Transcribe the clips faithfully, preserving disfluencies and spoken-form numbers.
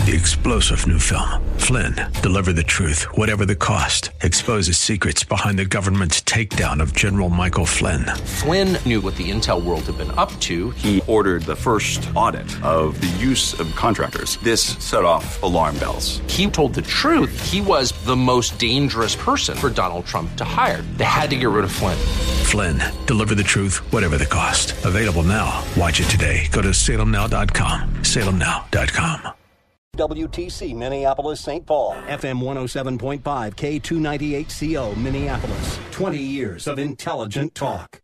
The explosive new film, Flynn, deliver the truth, whatever the cost, exposes secrets behind the government's takedown of General Michael Flynn. Flynn knew what the intel world had been up to. He ordered the first audit of the use of contractors. This set off alarm bells. He told the truth. He was the most dangerous person for Donald Trump to hire. They had to get rid of Flynn. Flynn, deliver the truth, whatever the cost. Available now. Watch it today. Go to salem now dot com. salem now dot com. W T C Minneapolis Saint Paul, F M one oh seven point five, K two ninety-eight C O Minneapolis. twenty years of intelligent talk.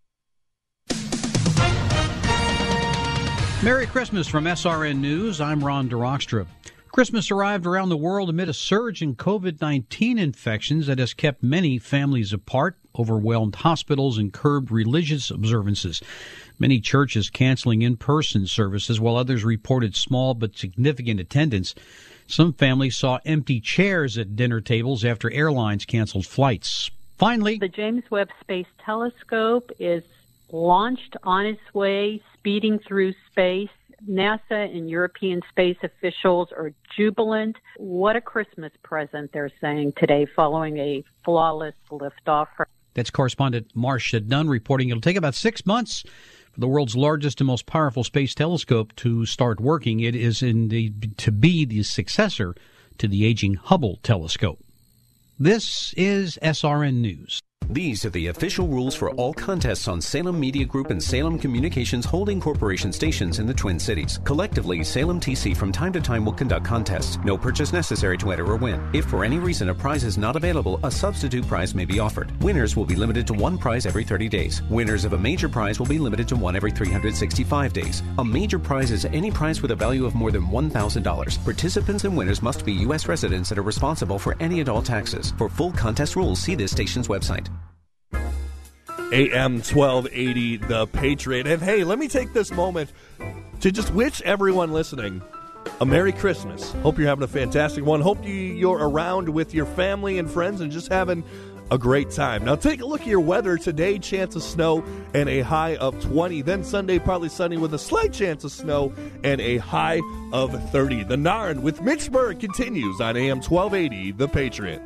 Merry Christmas from S R N News. I'm Ron DeRockstra. Christmas arrived around the world amid a surge in covid nineteen infections that has kept many families apart, overwhelmed hospitals, and curbed religious observances. Many churches canceling in-person services, while others reported small but significant attendance. Some families saw empty chairs at dinner tables after airlines canceled flights. Finally, the James Webb Space Telescope is launched on its way, speeding through space. NASA and European space officials are jubilant. What a Christmas present, they're saying today, following a flawless liftoff. That's correspondent Marcia Dunn reporting. It'll take about six months for the world's largest and most powerful space telescope to start working. It is in the, to be the successor to the aging Hubble telescope. This is S R N News. These are the official rules for all contests on Salem Media Group and Salem Communications Holding Corporation stations in the Twin Cities. Collectively, Salem T C from time to time will conduct contests. No purchase necessary to enter or win. If for any reason a prize is not available, a substitute prize may be offered. Winners will be limited to one prize every thirty days. Winners of a major prize will be limited to one every three hundred sixty-five days. A major prize is any prize with a value of more than one thousand dollars. Participants and winners must be U S residents that are responsible for any and all taxes. For full contest rules, see this station's website. A M twelve eighty, The Patriot. And hey, let me take this moment to just wish everyone listening a Merry Christmas. Hope you're having a fantastic one. Hope you, you're around with your family and friends and just having a great time. Now take a look at your weather. Today, chance of snow and a high of twenty. Then Sunday, partly sunny with a slight chance of snow and a high of thirty. The Narn with Mitch Berg continues on A M twelve eighty, The Patriot.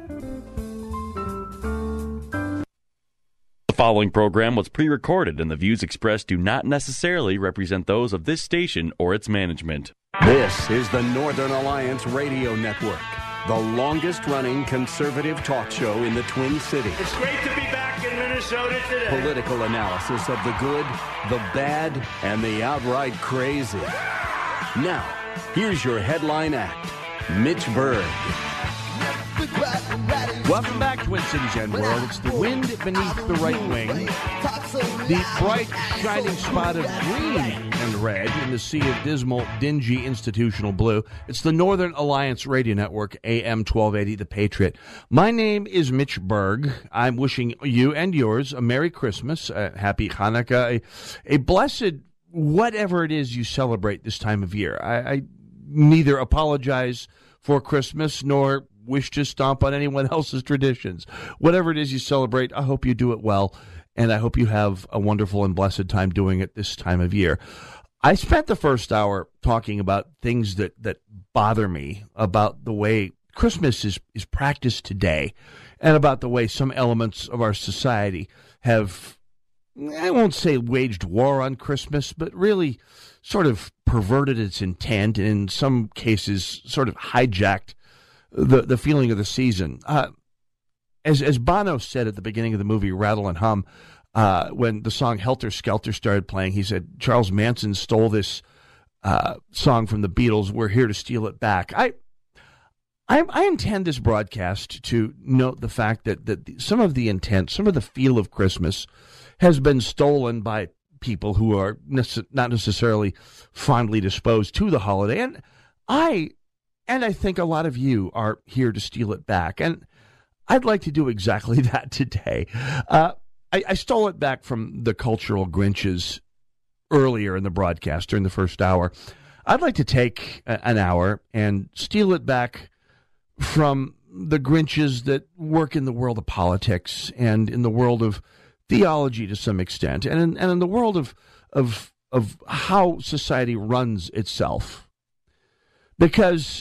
The following program was pre-recorded, and the views expressed do not necessarily represent those of this station or its management. This is the Northern Alliance Radio Network, the longest-running conservative talk show in the Twin Cities. It's great to be back in Minnesota today. Political analysis of the good, the bad, and the outright crazy. Now, here's your headline act, Mitch Berg. Welcome back, Twin Cities and world. It's the wind beneath the right wing, the bright, shining spot of green and red in the sea of dismal, dingy, institutional blue. It's the Northern Alliance Radio Network, A M twelve eighty, The Patriot. My name is Mitch Berg. I'm wishing you and yours a Merry Christmas, a Happy Hanukkah, a, a blessed whatever it is you celebrate this time of year. I, I neither apologize for Christmas nor wish to stomp on anyone else's traditions. Whatever it is you celebrate, I hope you do it well, and I hope you have a wonderful and blessed time doing it this time of year. I spent the first hour talking about things that, that bother me about the way Christmas is, is practiced today, and about the way some elements of our society have, I won't say waged war on Christmas, but really sort of perverted its intent, and in some cases sort of hijacked the the feeling of the season. Uh, as as Bono said at the beginning of the movie Rattle and Hum, uh, when the song Helter Skelter started playing, he said, Charles Manson stole this uh, song from the Beatles. We're here to steal it back. I, I I intend this broadcast to note the fact that, that some of the intent, some of the feel of Christmas has been stolen by people who are nece- not necessarily fondly disposed to the holiday. And I... And I think a lot of you are here to steal it back. And I'd like to do exactly that today. Uh, I, I stole it back from the cultural Grinches earlier in the broadcast during the first hour. I'd like to take a, an hour and steal it back from the Grinches that work in the world of politics and in the world of theology to some extent, and in, and in the world of, of, of how society runs itself. Because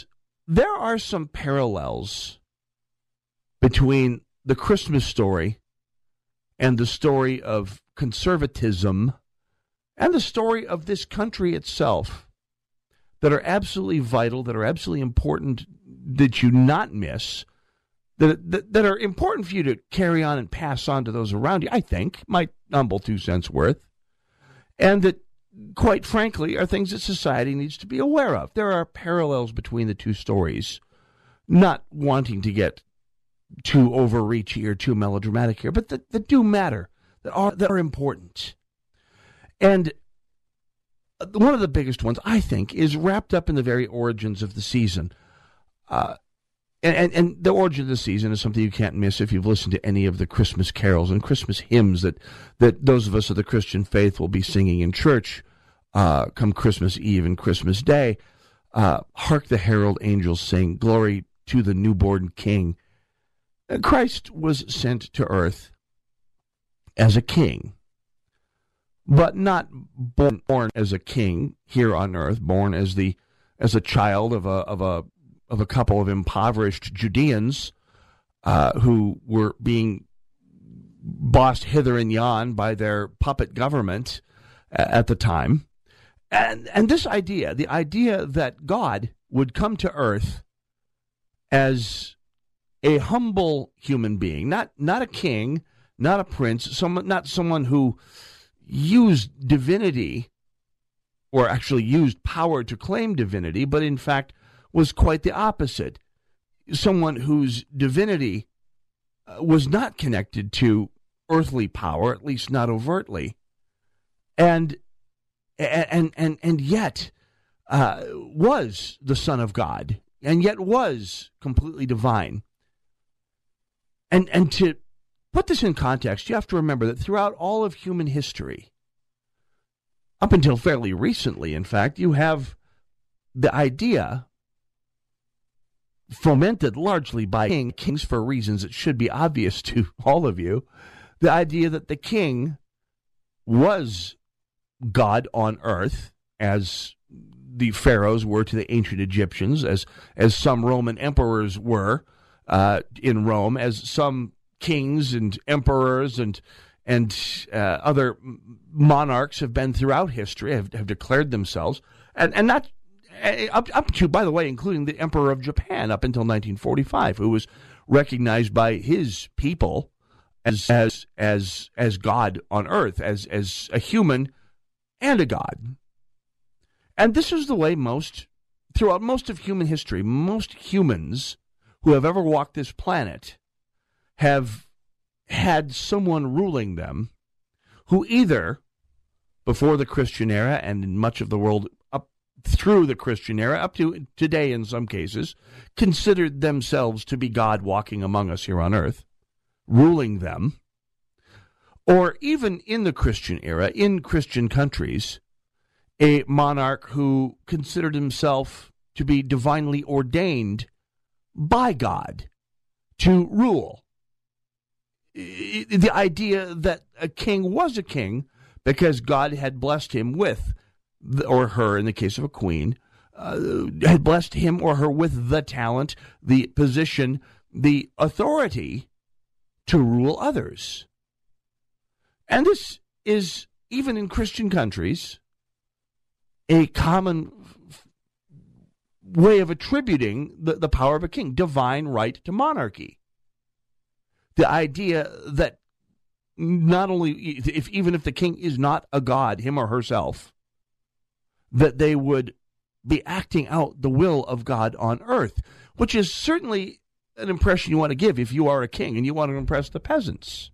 there are some parallels between the Christmas story and the story of conservatism and the story of this country itself that are absolutely vital, that are absolutely important, that you not miss, that, that that are important for you to carry on and pass on to those around you, I think, my humble two cents worth, and that, quite frankly, are things that society needs to be aware of. There are parallels between the two stories, not wanting to get too overreachy or too melodramatic here, but that, that do matter, that are, that are important. And one of the biggest ones, I think, is wrapped up in the very origins of the season. Uh, and, and, and the origin of the season is something you can't miss if you've listened to any of the Christmas carols and Christmas hymns that, that those of us of the Christian faith will be singing in church uh, come Christmas Eve and Christmas Day. Uh, Hark the herald angels sing, glory to the newborn King. Christ was sent to earth as a king, but not born, born as a king here on earth, born as the as a child of a of a of a couple of impoverished Judeans uh, who were being bossed hither and yon by their puppet government at the time. And and this idea, the idea that God would come to earth as a humble human being, not not a king, not a prince, someone, not someone who used divinity or actually used power to claim divinity, but in fact was quite the opposite. Someone whose divinity was not connected to earthly power, at least not overtly, and and and and yet uh, was the Son of God, and yet was completely divine. And and to put this in context, you have to remember that throughout all of human history, up until fairly recently, in fact, you have the idea, fomented largely by king, kings for reasons that should be obvious to all of you, the idea that the king was God on earth, as the pharaohs were to the ancient Egyptians, as as some Roman emperors were uh, in Rome, as some kings and emperors and and uh, other monarchs have been throughout history, have, have declared themselves, and and not up up to, by the way, including the Emperor of Japan up until nineteen forty-five, who was recognized by his people as as as as God on earth, as as a human and a God. And this is the way most, throughout most of human history, most humans who have ever walked this planet have had someone ruling them who either, before the Christian era and in much of the world up through the Christian era, up to today in some cases, considered themselves to be God walking among us here on earth, ruling them, or even in the Christian era, in Christian countries, a monarch who considered himself to be divinely ordained by God to rule. The idea that a king was a king because God had blessed him with, or her in the case of a queen, uh, had blessed him or her with the talent, the position, the authority to rule others. And this is, even in Christian countries, a common f- way of attributing the, the power of a king, divine right to monarchy. The idea that not only, if even if the king is not a god, him or herself, that they would be acting out the will of God on earth, which is certainly an impression you want to give if you are a king and you want to impress the peasants.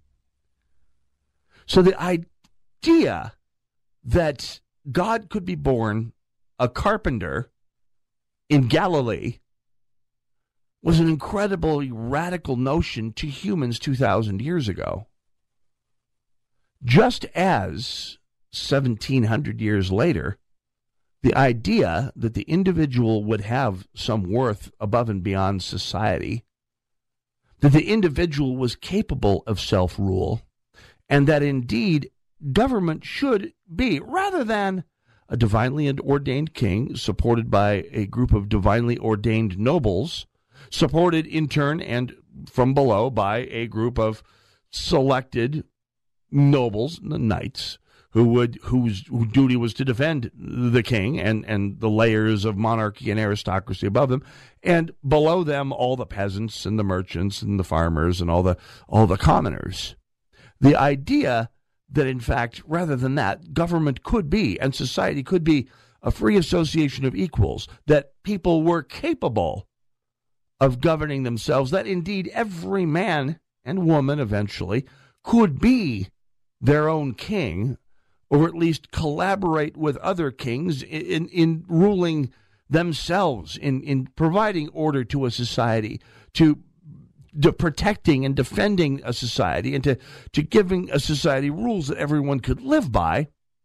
So the idea that God could be born a carpenter in Galilee was an incredibly radical notion to humans two thousand years ago. Just as seventeen hundred years later, the idea that the individual would have some worth above and beyond society, that the individual was capable of self-rule, and that indeed government should be, rather than a divinely ordained king, supported by a group of divinely ordained nobles, supported in turn and from below by a group of selected nobles, the knights, who would whose, whose duty was to defend the king and, and the layers of monarchy and aristocracy above them, and below them all the peasants and the merchants and the farmers and all the all the commoners. The idea that, in fact, rather than that, government could be, and society could be, a free association of equals, that people were capable of governing themselves, that indeed every man and woman eventually could be their own king, or at least collaborate with other kings in, in ruling themselves, in, in providing order to a society, to to protecting and defending a society, and to, to giving a society rules that everyone could live by,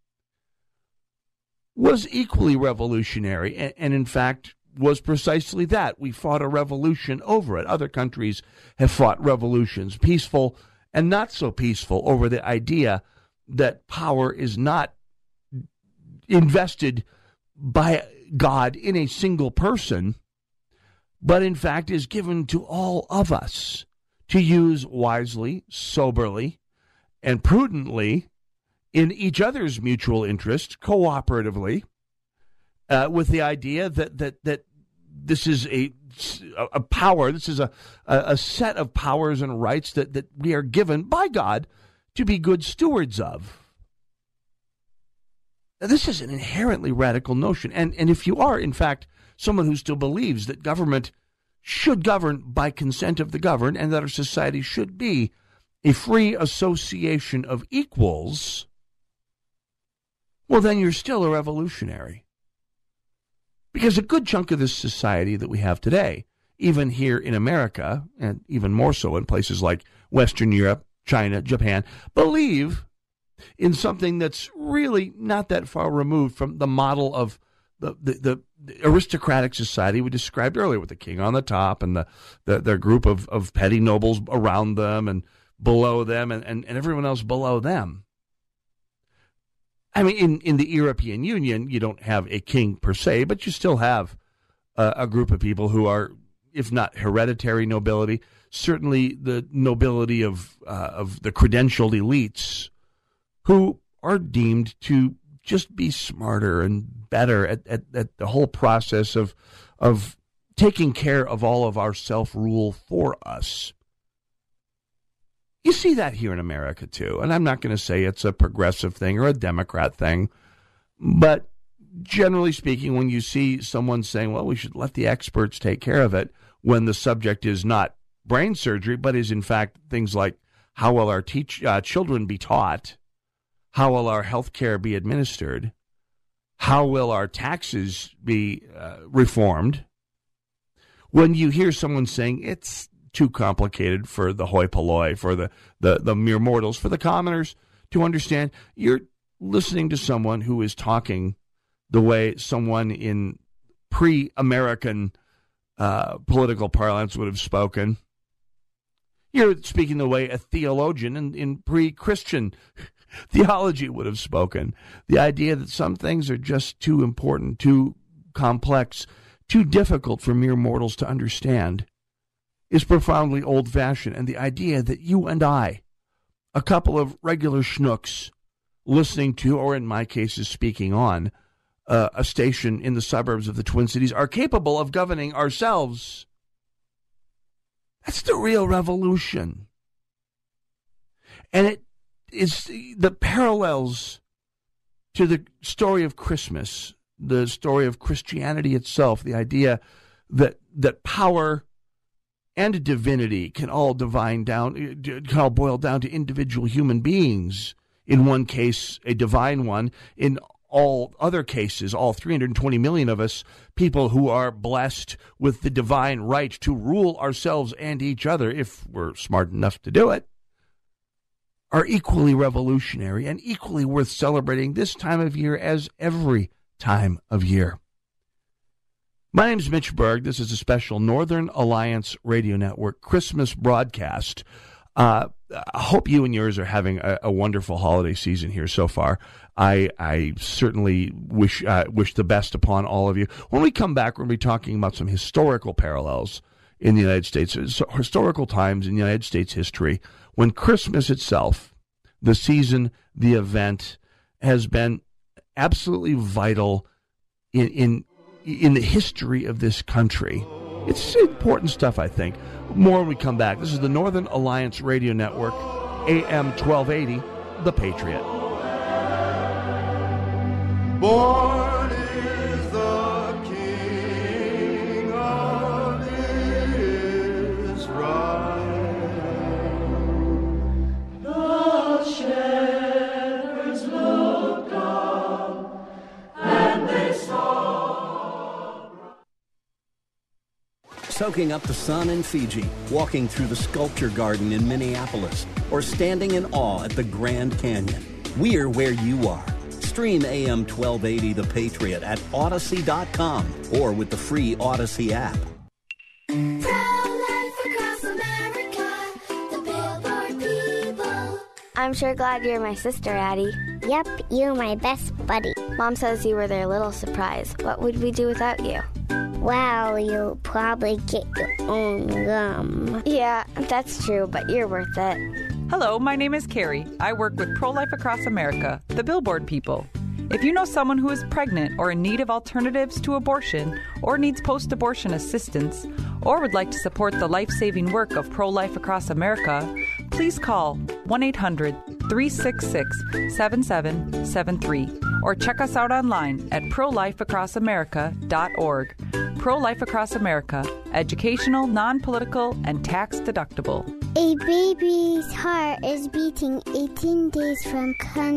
was equally revolutionary, and, and in fact was precisely that. We fought a revolution over it. Other countries have fought revolutions, peaceful and not so peaceful, over the idea that power is not invested by God in a single person, but in fact is given to all of us to use wisely, soberly, and prudently in each other's mutual interest, cooperatively, uh, with the idea that that that this is a a power, this is a a set of powers and rights that, that we are given by God to be good stewards of. Now, this is an inherently radical notion, and and if you are, in fact, someone who still believes that government should govern by consent of the governed, and that our society should be a free association of equals, well, then you're still a revolutionary. Because a good chunk of this society that we have today, even here in America, and even more so in places like Western Europe, China, Japan, believe in something that's really not that far removed from the model of the the, the aristocratic society we described earlier, with the king on the top and the, the their group of, of petty nobles around them and below them and, and, and everyone else below them. I mean, in, in the European Union, you don't have a king per se, but you still have uh, a group of people who are, if not hereditary nobility, certainly the nobility of uh, of the credentialed elites, who are deemed to just be smarter and better at, at, at the whole process of of taking care of all of our self-rule for us. You see that here in America, too. And I'm not going to say it's a progressive thing or a Democrat thing, but generally speaking, when you see someone saying, well, we should let the experts take care of it, when the subject is not brain surgery, but is in fact things like how will our teach, uh, children be taught, how will our health care be administered, how will our taxes be uh, reformed, when you hear someone saying it's too complicated for the hoi polloi, for the, the, the mere mortals, for the commoners to understand, you're listening to someone who is talking the way someone in pre-American uh, political parlance would have spoken. You're speaking the way a theologian in, in pre-Christian theology would have spoken. The idea that some things are just too important, too complex, too difficult for mere mortals to understand is profoundly old-fashioned. And the idea that you and I, a couple of regular schnooks, listening to, or in my case is speaking on, uh, a station in the suburbs of the Twin Cities, are capable of governing ourselves, that's the real revolution. And it is the parallels to the story of Christmas, the story of Christianity itself, the idea that that power and divinity can all divine down, can all boil down to individual human beings. In one case, a divine one. In all other cases, all three hundred twenty million of us, people who are blessed with the divine right to rule ourselves and each other, if we're smart enough to do it, are equally revolutionary and equally worth celebrating this time of year as every time of year. My name's Mitch Berg. This is a special Northern Alliance Radio Network Christmas broadcast Uh, I hope you and yours are having a, a wonderful holiday season here so far. I I certainly wish uh, wish the best upon all of you. When we come back, we're going to be talking about some historical parallels in the United States, so historical times in United States history when Christmas itself, the season, the event, has been absolutely vital in in in the history of this country. It's important stuff, I think. More when we come back. This is the Northern Alliance Radio Network, A M twelve eighty, The Patriot. Born is the King of Israel. The shepherds looked up, and they saw. Soaking up the sun in Fiji, walking through the sculpture garden in Minneapolis, or standing in awe at the Grand Canyon. We're where you are. Stream A M twelve eighty The Patriot at Odyssey dot com or with the free Odyssey app. I'm sure glad you're my sister, Addie. Yep, you're my best buddy. Mom says you were their little surprise. What would we do without you? Well, you'll probably get your own gum. Yeah, that's true, but you're worth it. Hello, my name is Carrie. I work with Pro-Life Across America, the Billboard people. If you know someone who is pregnant or in need of alternatives to abortion or needs post-abortion assistance or would like to support the life-saving work of Pro-Life Across America, please call one eight hundred, three six six, seven seven seven three or check us out online at pro life across america dot org. Pro-Life Across America, educational, non-political, and tax-deductible. A baby's heart is beating eighteen days from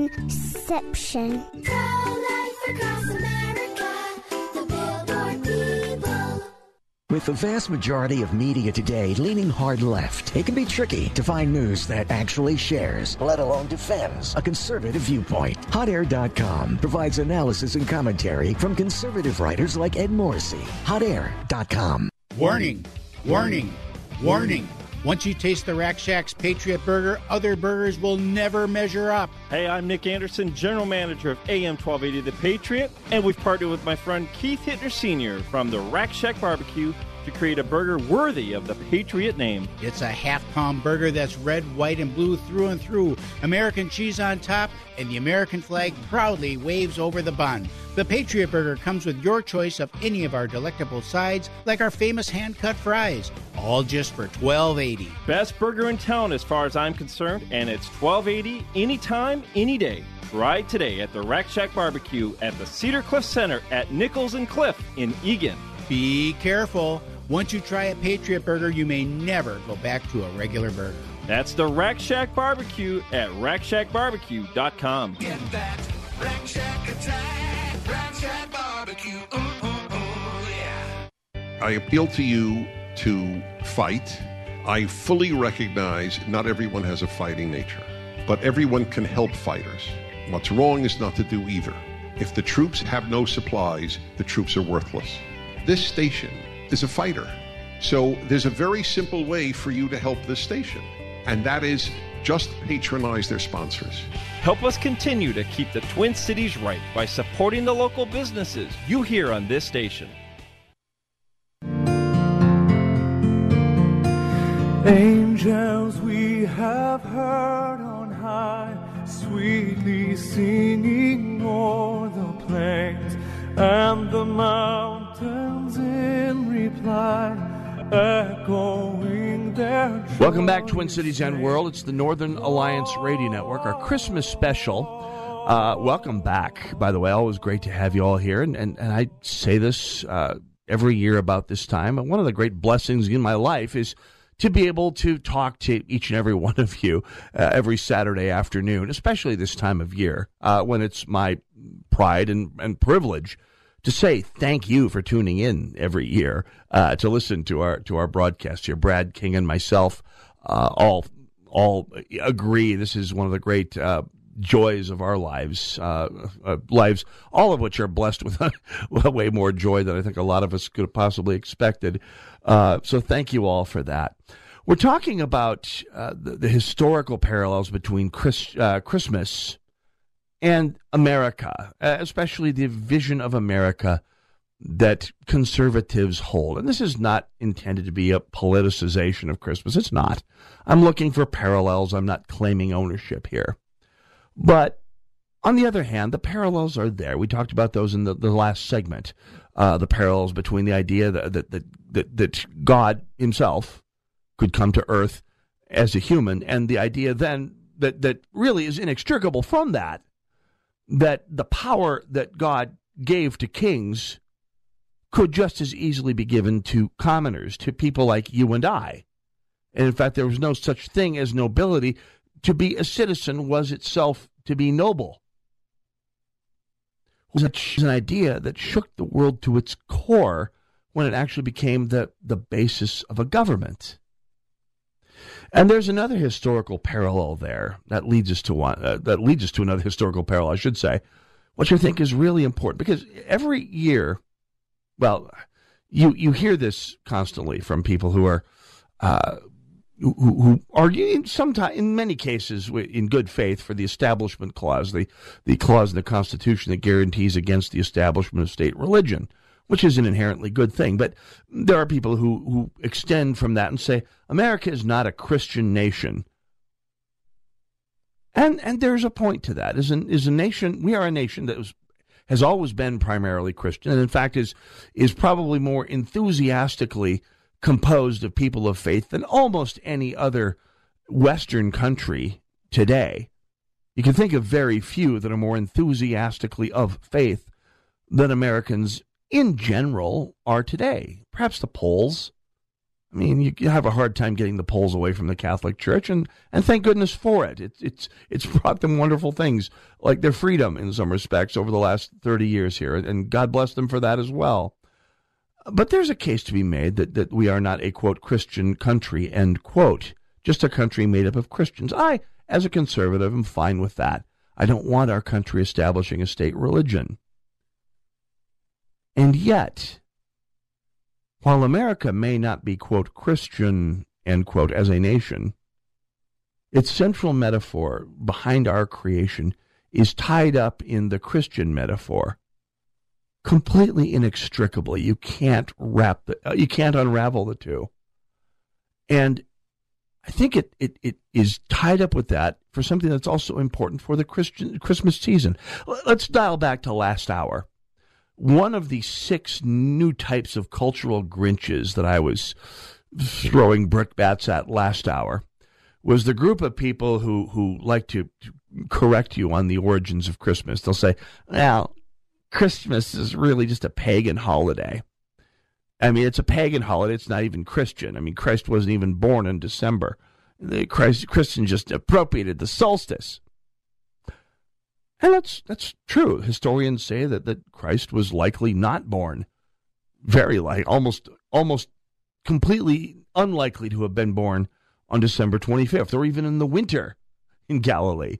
conception. Pro-Life Across America, the Billboard people. With the vast majority of media today leaning hard left, it can be tricky to find news that actually shares, let alone defends, a conservative viewpoint. hot air dot com provides analysis and commentary from conservative writers like Ed Morrissey. hot air dot com. Warning, warning, warning. Once you taste the Rack Shack's Patriot Burger, other burgers will never measure up. Hey, I'm Nick Anderson, General Manager of A M twelve eighty The Patriot, and we've partnered with my friend Keith Hittner Senior from the Rack Shack Barbecue to create a burger worthy of the Patriot name. It's a half-pound burger that's red, white, and blue through and through, American cheese on top, and the American flag proudly waves over the bun. The Patriot Burger comes with your choice of any of our delectable sides, like our famous hand-cut fries, all just for twelve eighty. Best burger in town as far as I'm concerned, and it's twelve eighty anytime, any day. Try today at the Rack Shack Barbecue at the Cedar Cliff Center at Nichols and Cliff in Eagan. Be careful. Once you try a Patriot Burger, you may never go back to a regular burger. That's the Rack Shack Barbecue at rack shack barbecue dot com. Get that Rack Shack attack, Rack Shack Barbecue, ooh, ooh, ooh, yeah. I appeal to you to fight. I fully recognize not everyone has a fighting nature, but everyone can help fighters. What's wrong is not to do either. If the troops have no supplies, the troops are worthless. This station is a fighter. So there's a very simple way for you to help this station, and that is just patronize their sponsors. Help us continue to keep the Twin Cities right by supporting the local businesses you hear on this station. Angels we have heard on high, sweetly singing o'er the plains and the mountains in reply, echoing their joy. Welcome back, Twin Cities and World. It's the Northern Alliance Radio Network, our Christmas special. Uh, welcome back, by the way. Always great to have you all here. And, and, and I say this uh, every year about this time. And one of the great blessings in my life is to be able to talk to each and every one of you uh, every Saturday afternoon, especially this time of year, uh, when it's my pride and, and privilege to say thank you for tuning in every year uh, to listen to our to our broadcast here. Brad King and myself uh, all all agree this is one of the great uh, joys of our lives, uh, uh, lives, all of which are blessed with way more joy than I think a lot of us could have possibly expected. Uh, so thank you all for that. We're talking about uh, the, the historical parallels between Chris, uh, Christmas and America, uh, especially the vision of America that conservatives hold. And this is not intended to be a politicization of Christmas. It's not. I'm looking for parallels. I'm not claiming ownership here. But on the other hand, the parallels are there. We talked about those in the, the last segment. Uh, the parallels between the idea that, that, that, that, that God himself could come to earth as a human, and the idea then that, that really is inextricable from that, that the power that God gave to kings could just as easily be given to commoners, to people like you and I. And in fact, there was no such thing as nobility. To be a citizen was itself to be noble. It was an idea that shook the world to its core when it actually became the, the basis of a government. And there's another historical parallel there that leads us to one, uh, that leads us to another historical parallel, I should say, which I think is really important, because every year, well, you you hear this constantly from people who are uh, who, who argue in sometimes, in many cases, in good faith for the Establishment Clause, the the clause in the Constitution that guarantees against the establishment of state religion, which is an inherently good thing. But there are people who, who extend from that and say, America is not a Christian nation. And and there's a point to that. Is an is a nation, we are a nation that was, has always been primarily Christian, and in fact is is probably more enthusiastically composed of people of faith than almost any other Western country today. You can think of very few that are more enthusiastically of faith than Americans in general are today. Perhaps the Poles. I mean, you, you have a hard time getting the Poles away from the Catholic Church, and, and thank goodness for it. It's it's it's brought them wonderful things, like their freedom in some respects over the last thirty years here, and God bless them for that as well. But there's a case to be made that, that we are not a, quote, Christian country, end quote, just a country made up of Christians. I, as a conservative, am fine with that. I don't want our country establishing a state religion. And yet, while America may not be, quote, Christian, end quote, as a nation, its central metaphor behind our creation is tied up in the Christian metaphor, completely inextricably. You can't wrap the, uh, you can't unravel the two. And I think it, it, it is tied up with that for something that's also important for the Christian Christmas season. Let's dial back to last hour. One of the six new types of cultural Grinches that I was throwing brickbats at last hour was the group of people who, who like to correct you on the origins of Christmas. They'll say, well, Christmas is really just a pagan holiday. I mean, it's a pagan holiday. It's not even Christian. I mean, Christ wasn't even born in December. The Christ, Christians just appropriated the solstice. And that's that's true. Historians say that, that Christ was likely not born, very like almost almost completely unlikely to have been born on December twenty-fifth, or even in the winter in Galilee.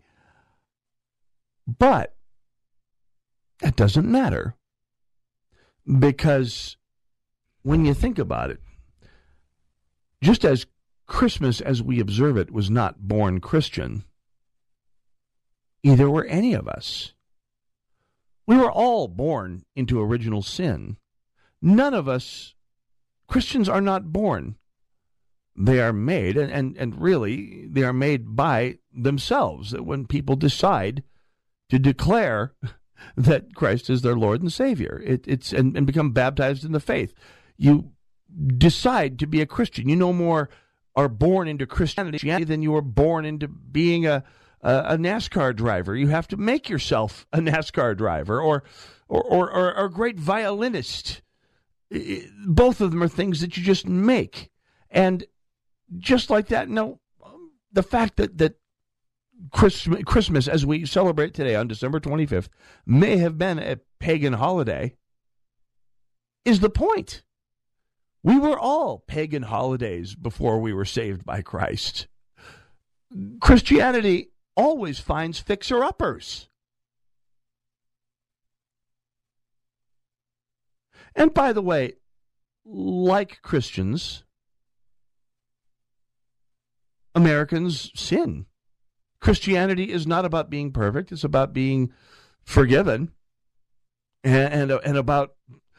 But that doesn't matter, because when you think about it, just as Christmas as we observe it was not born Christian, either were any of us. We were all born into original sin. None of us, Christians are not born. They are made, and, and, and really, they are made by themselves. That when people decide to declare that Christ is their Lord and Savior, it, it's and, and become baptized in the faith, you decide to be a Christian. You no more are born into Christianity than you were born into being a a NASCAR driver. You have to make yourself a NASCAR driver, or or, or, or, or a great violinist. Both of them are things that you just make. And just like that, no, the fact that, that Christmas, Christmas, as we celebrate today on December twenty-fifth, may have been a pagan holiday is the point. We were all pagan holidays before we were saved by Christ. Christianity always finds fixer-uppers. And by the way, like Christians, Americans sin. Christianity is not about being perfect. It's about being forgiven and, and, and about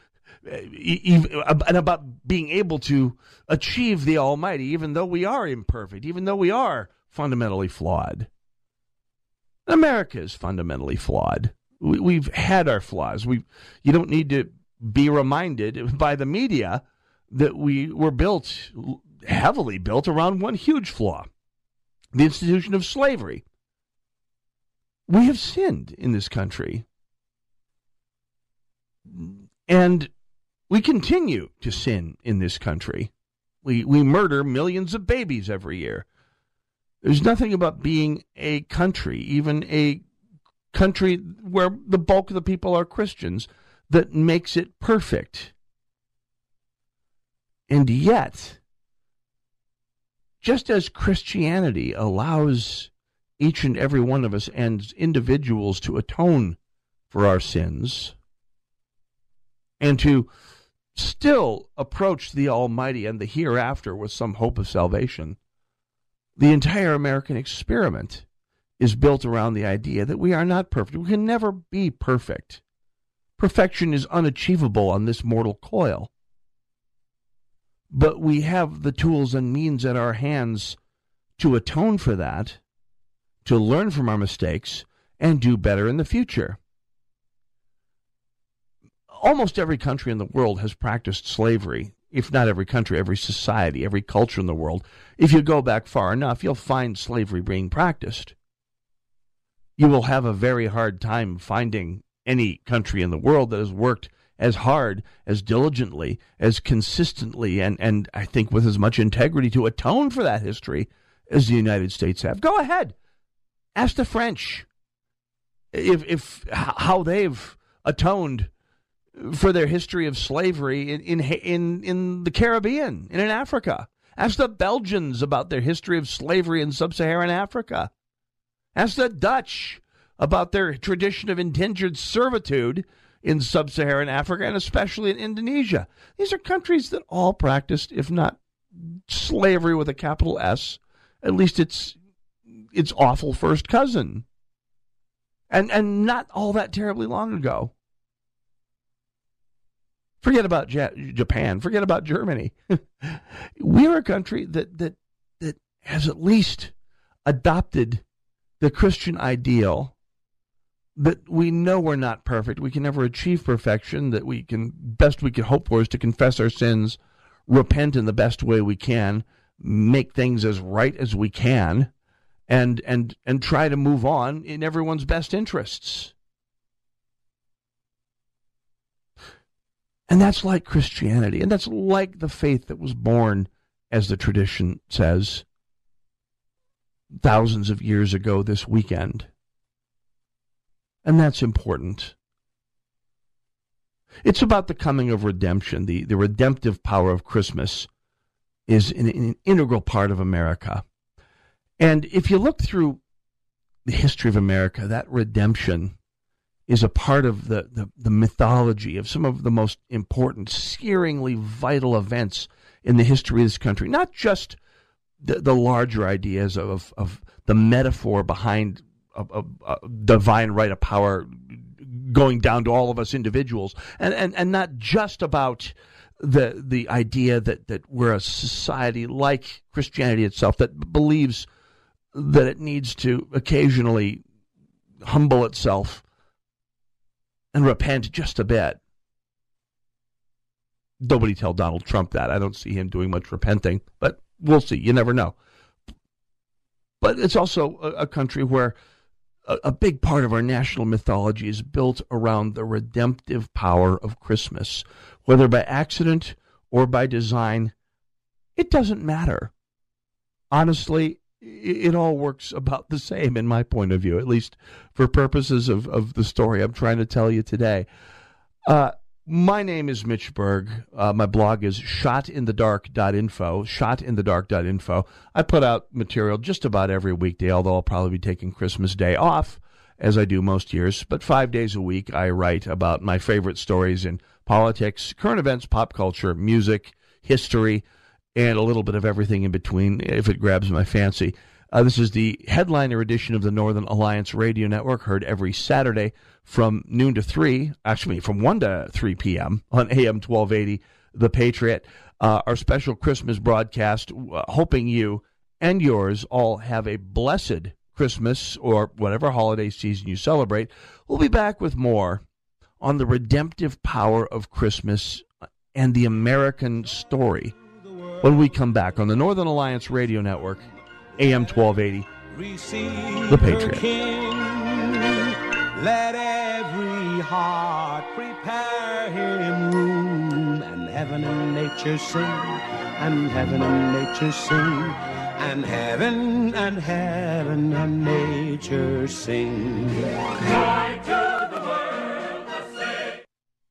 and about being able to achieve the Almighty, even though we are imperfect, even though we are fundamentally flawed. America is fundamentally flawed. We, we've had our flaws. We, you don't need to be reminded by the media that we were built, heavily built, around one huge flaw, the institution of slavery. We have sinned in this country. And we continue to sin in this country. We, we murder millions of babies every year. There's nothing about being a country, even a country where the bulk of the people are Christians, that makes it perfect. And yet, just as Christianity allows each and every one of us as individuals to atone for our sins and to still approach the Almighty and the hereafter with some hope of salvation, the entire American experiment is built around the idea that we are not perfect. We can never be perfect. Perfection is unachievable on this mortal coil. But we have the tools and means at our hands to atone for that, to learn from our mistakes, and do better in the future. Almost every country in the world has practiced slavery. If not every country, every society, every culture in the world. If you go back far enough, you'll find slavery being practiced. You will have a very hard time finding any country in the world that has worked as hard, as diligently, as consistently, and, and I think with as much integrity to atone for that history as the United States have. Go ahead. Ask the French if, if how they've atoned for their history of slavery in, in in in the Caribbean and in Africa. Ask the Belgians about their history of slavery in sub-Saharan Africa. Ask the Dutch about their tradition of indentured servitude in sub-Saharan Africa and especially in Indonesia. These are countries that all practiced, if not slavery with a capital S, at least it's its awful first cousin. And and not all that terribly long ago. Forget about Japan. Forget about Germany. We're a country that, that that has at least adopted the Christian ideal that we know we're not perfect. We can never achieve perfection. That we can best we can hope for is to confess our sins, repent in the best way we can, make things as right as we can, and and and try to move on in everyone's best interests. And that's like Christianity, and that's like the faith that was born, as the tradition says, thousands of years ago this weekend. And that's important. It's about the coming of redemption. The, the redemptive power of Christmas is an, an integral part of America. And if you look through the history of America, that redemption is a part of the, the, the mythology of some of the most important, searingly vital events in the history of this country. Not just the, the larger ideas of, of the metaphor behind a, a, a divine right of power going down to all of us individuals, and, and, and not just about the the idea that, that we're a society like Christianity itself that believes that it needs to occasionally humble itself and repent just a bit. Nobody tell Donald Trump that. I don't see him doing much repenting, but we'll see. You never know. But it's also a, a country where a, a big part of our national mythology is built around the redemptive power of Christmas. Whether by accident or by design, it doesn't matter. Honestly, it all works about the same in my point of view, at least for purposes of, of the story I'm trying to tell you today. Uh, my name is Mitch Berg. Uh, my blog is shot in the dark dot info, shot in the dark dot info. I put out material just about every weekday, although I'll probably be taking Christmas Day off, as I do most years. But five days a week, I write about my favorite stories in politics, current events, pop culture, music, history, and a little bit of everything in between if it grabs my fancy. Uh, this is the headliner edition of the Northern Alliance Radio Network, heard every Saturday from noon to three, actually from one to three p.m. on A M twelve eighty, The Patriot. Uh, our special Christmas broadcast, uh, hoping you and yours all have a blessed Christmas or whatever holiday season you celebrate. We'll be back with more on the redemptive power of Christmas and the American story when we come back on the Northern Alliance Radio Network, A M twelve eighty, The Patriot. King, let every heart prepare him room, and heaven and nature sing, and heaven and nature sing, and heaven and heaven and nature sing. Joy to the world, the same.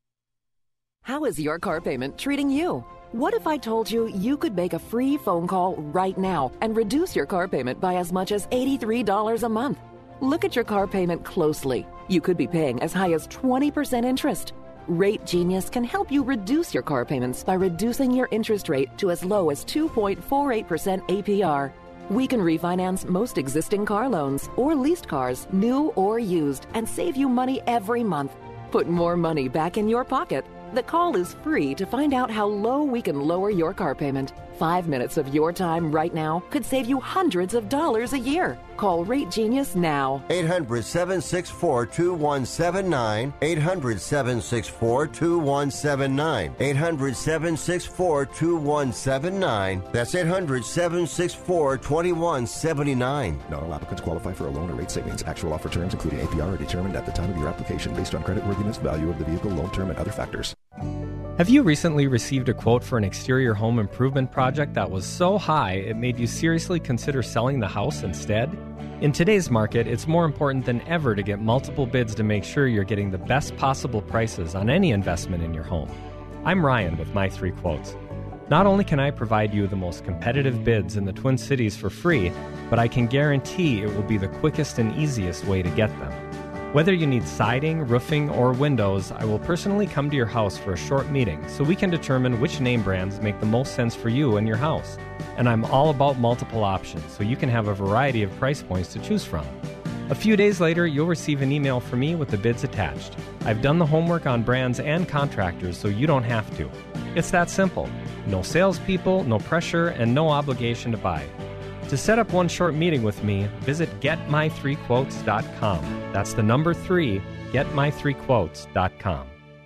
How is your car payment treating you? What if I told you you could make a free phone call right now and reduce your car payment by as much as eighty-three dollars a month? Look at your car payment closely. You could be paying as high as twenty percent interest. Rate Genius can help you reduce your car payments by reducing your interest rate to as low as two point four eight percent A P R. We can refinance most existing car loans or leased cars, new or used, and save you money every month. Put more money back in your pocket. The call is free to find out how low we can lower your car payment. Five minutes of your time right now could save you hundreds of dollars a year. Call Rate Genius now. eight hundred, seven six four, two one seven nine. eight hundred, seven six four, two one seven nine. eight hundred, seven six four, two one seven nine. That's eight hundred, seven six four, two one seven nine. Not all applicants qualify for a loan or rate savings. Actual offer terms, including A P R, are determined at the time of your application based on creditworthiness, value of the vehicle, loan term, and other factors. Have you recently received a quote for an exterior home improvement project that was so high it made you seriously consider selling the house instead? In today's market, it's more important than ever to get multiple bids to make sure you're getting the best possible prices on any investment in your home. I'm Ryan with My Three Quotes. Not only can I provide you the most competitive bids in the Twin Cities for free, but I can guarantee it will be the quickest and easiest way to get them. Whether you need siding, roofing, or windows, I will personally come to your house for a short meeting so we can determine which name brands make the most sense for you and your house. And I'm all about multiple options so you can have a variety of price points to choose from. A few days later, you'll receive an email from me with the bids attached. I've done the homework on brands and contractors so you don't have to. It's that simple. No salespeople, no pressure, and no obligation to buy. To set up one short meeting with me, visit get my three quotes dot com. That's the number three, get my three quotes dot com.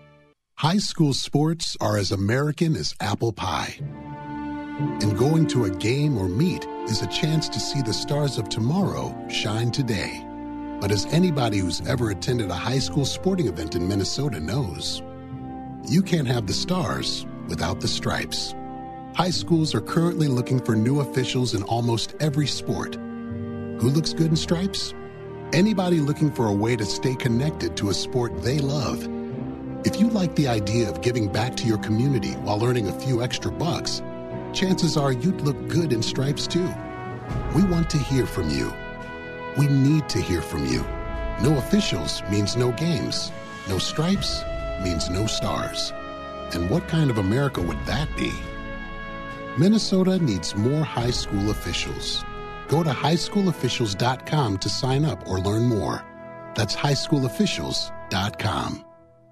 High school sports are as American as apple pie. And going to a game or meet is a chance to see the stars of tomorrow shine today. But as anybody who's ever attended a high school sporting event in Minnesota knows, you can't have the stars without the stripes. High schools are currently looking for new officials in almost every sport. Who looks good in stripes? Anybody looking for a way to stay connected to a sport they love. If you like the idea of giving back to your community while earning a few extra bucks, chances are you'd look good in stripes too. We want to hear from you. We need to hear from you. No officials means no games. No stripes means no stars. And what kind of America would that be? Minnesota needs more high school officials. Go to high school officials dot com to sign up or learn more. That's high school officials dot com.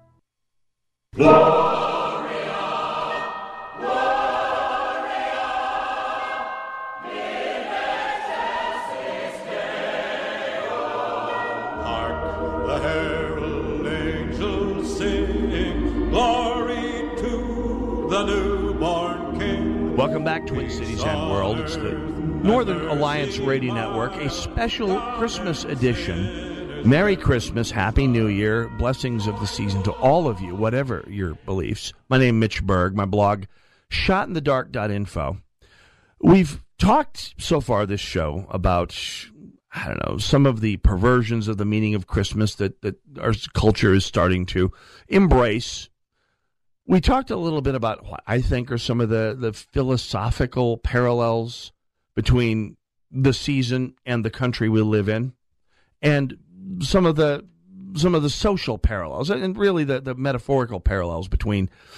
Welcome back, Twin Cities and World. It's the Northern Alliance Radio Network, a special Christmas edition. Merry Christmas, Happy New Year, blessings of the season to all of you, whatever your beliefs. My name is Mitch Berg, my blog, shot in the dark dot info. We've talked so far this show about, I don't know, some of the perversions of the meaning of Christmas that, that our culture is starting to embrace. We talked a little bit about what I think are some of the, the philosophical parallels between the season and the country we live in, and some of the some of the social parallels, and really the, the metaphorical parallels between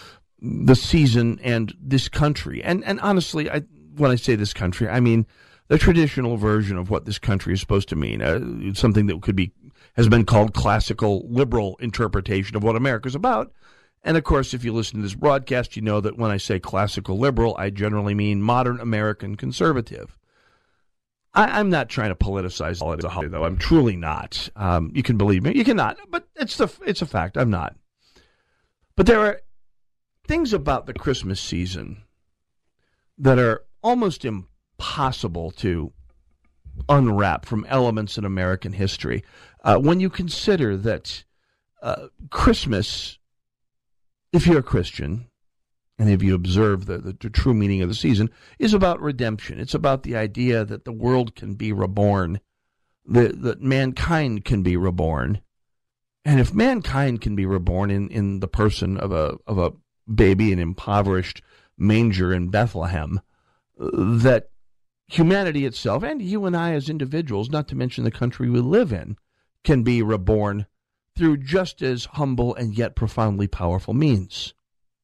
the season and this country. And and honestly, I, when I say this country, I mean the traditional version of what this country is supposed to mean, uh, something that could be has been called classical liberal interpretation of what America's about. And, of course, if you listen to this broadcast, you know that when I say classical liberal, I generally mean modern American conservative. I, I'm not trying to politicize all it as a holiday, though. I'm truly not. Um, you can believe me. You cannot. But it's the it's a fact. I'm not. But there are things about the Christmas season that are almost impossible to unwrap from elements in American history. Uh, when you consider that uh, Christmas, if you're a Christian, and if you observe the, the, the true meaning of the season, is about redemption. It's about the idea that the world can be reborn, that, that mankind can be reborn. And if mankind can be reborn in, in the person of a of a baby in impoverished manger in Bethlehem, that humanity itself, and you and I as individuals, not to mention the country we live in, can be reborn through just as humble and yet profoundly powerful means.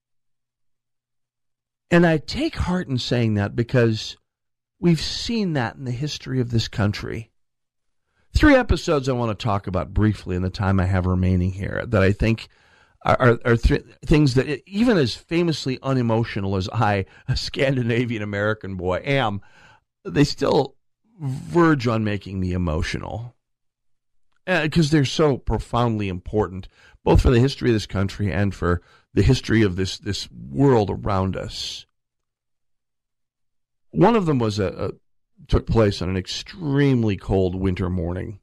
And I take heart in saying that because we've seen that in the history of this country. Three episodes I want to talk about briefly in the time I have remaining here that I think are, are, are th- things that, even as famously unemotional as I, a Scandinavian American boy, am, they still verge on making me emotional. Because uh, they're so profoundly important, both for the history of this country and for the history of this, this world around us. One of them was a, a took place on an extremely cold winter morning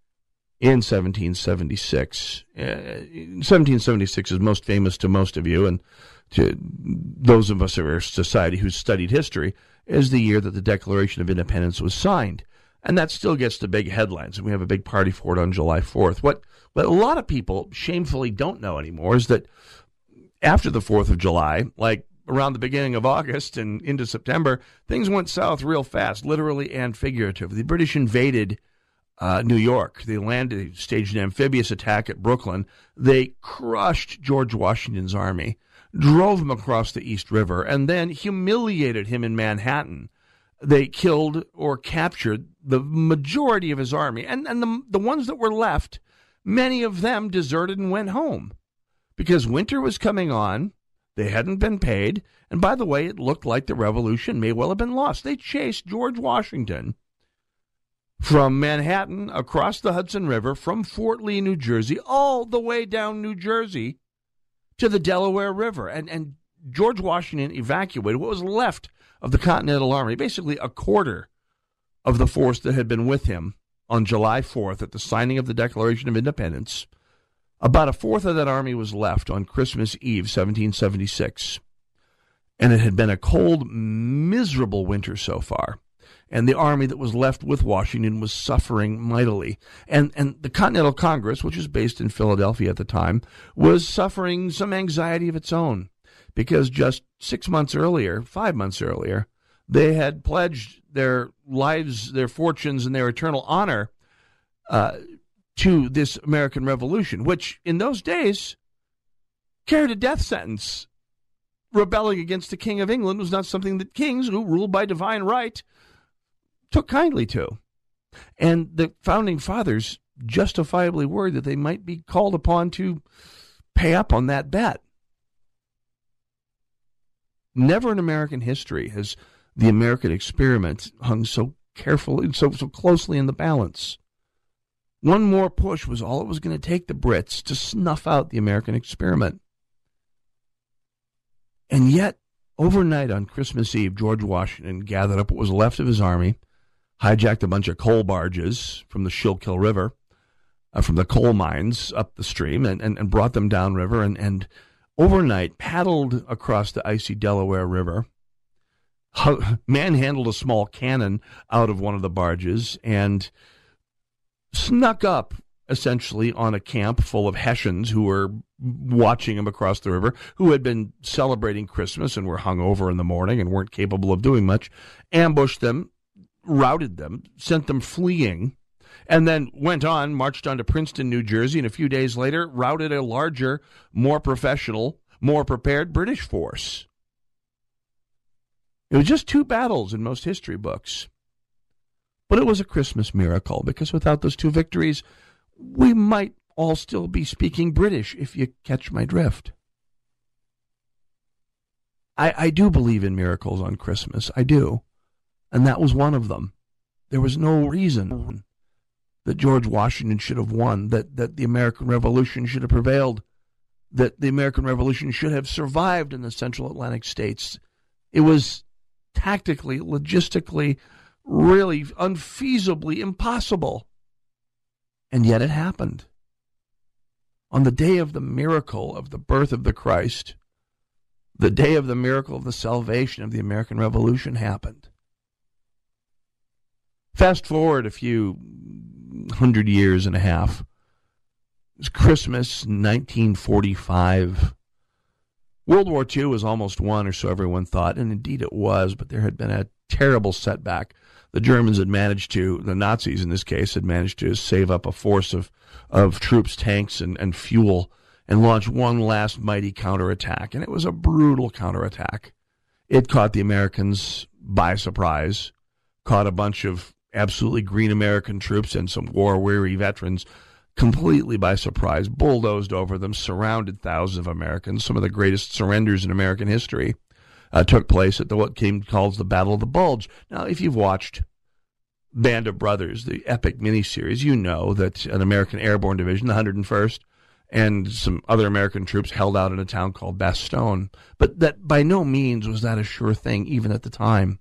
in seventeen seventy-six. Uh, seventeen seventy-six is most famous to most of you, and to those of us in our society who studied history, is the year that the Declaration of Independence was signed. And that still gets the big headlines, and we have a big party for it on July fourth. What, what a lot of people shamefully don't know anymore is that after the fourth of July, like around the beginning of August and into September, things went south real fast, literally and figuratively. The British invaded uh, New York. They landed, staged an amphibious attack at Brooklyn. They crushed George Washington's army, drove him across the East River, and then humiliated him in Manhattan. They killed or captured the majority of his army. And, and the, the ones that were left, many of them deserted and went home. Because winter was coming on, they hadn't been paid, and by the way, it looked like the revolution may well have been lost. They chased George Washington from Manhattan across the Hudson River, from Fort Lee, New Jersey, all the way down New Jersey to the Delaware River. And, and George Washington evacuated what was left of the Continental Army, basically a quarter of the force that had been with him on July fourth at the signing of the Declaration of Independence. About a fourth of that army was left on Christmas Eve, seventeen seventy-six. And it had been a cold, miserable winter so far. And the army that was left with Washington was suffering mightily. And, and the Continental Congress, which was based in Philadelphia at the time, was suffering some anxiety of its own. Because just six months earlier, five months earlier, they had pledged their lives, their fortunes, and their eternal honor uh, to this American Revolution, which in those days carried a death sentence. Rebelling against the King of England was not something that kings, who ruled by divine right, took kindly to. And the Founding Fathers justifiably worried that they might be called upon to pay up on that bet. Never in American history has the American experiment hung so carefully, so so closely in the balance. One more push was all it was going to take the Brits to snuff out the American experiment. And yet, overnight on Christmas Eve, George Washington gathered up what was left of his army, hijacked a bunch of coal barges from the Schuylkill River, uh, from the coal mines up the stream, and, and, and brought them downriver, and, and overnight paddled across the icy Delaware River, manhandled a small cannon out of one of the barges, and snuck up, essentially, on a camp full of Hessians who were watching him across the river, who had been celebrating Christmas and were hungover in the morning and weren't capable of doing much, ambushed them, routed them, sent them fleeing, and then went on, marched on to Princeton, New Jersey, and a few days later routed a larger, more professional, more prepared British force. It was just two battles in most history books. But it was a Christmas miracle, because without those two victories, we might all still be speaking British, if you catch my drift. I, I do believe in miracles on Christmas. I do. And that was one of them. There was no reason that George Washington should have won, that, that the American Revolution should have prevailed, that the American Revolution should have survived in the Central Atlantic States. It was tactically, logistically, really unfeasibly impossible. And yet it happened. On the day of the miracle of the birth of the Christ, the day of the miracle of the salvation of the American Revolution happened. Fast forward a few hundred years and a half. It was Christmas nineteen forty-five. World War Two was almost won, or so everyone thought, and indeed it was, but there had been a terrible setback. The Germans had managed to, the Nazis in this case, had managed to save up a force of, of troops, tanks, and, and fuel, and launch one last mighty counterattack. And it was a brutal counterattack. It caught the Americans by surprise, caught a bunch of absolutely green American troops and some war-weary veterans completely by surprise, bulldozed over them, surrounded thousands of Americans. Some of the greatest surrenders in American history uh, took place at the what came called the Battle of the Bulge. Now, if you've watched Band of Brothers, the epic miniseries, you know that an American Airborne Division, the one hundred first, and some other American troops held out in a town called Bastogne. But that by no means was that a sure thing, even at the time.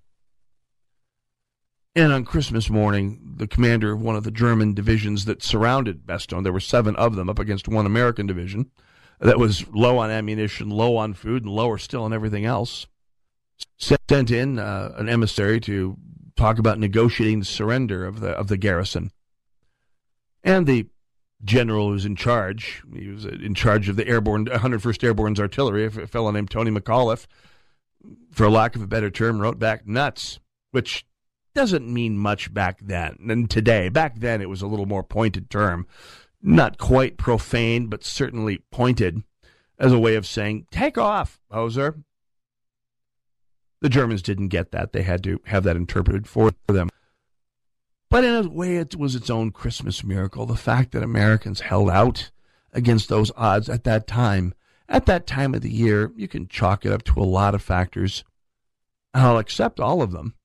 And on Christmas morning, the commander of one of the German divisions that surrounded Bastogne, there were seven of them up against one American division that was low on ammunition, low on food, and lower still on everything else, sent in uh, an emissary to talk about negotiating the surrender of the of the garrison. And the general who was in charge, he was in charge of the airborne, one hundred first Airborne's artillery, a fellow named Tony McAuliffe, for lack of a better term, wrote back nuts, which doesn't mean much back then than today. Back then it was a little more pointed term, not quite profane, but certainly pointed as a way of saying, take off, poser. The Germans didn't get that. They had to have that interpreted for them. But in a way, it was its own Christmas miracle. The fact that Americans held out against those odds at that time. At that time of the year, you can chalk it up to a lot of factors. I'll accept all of them.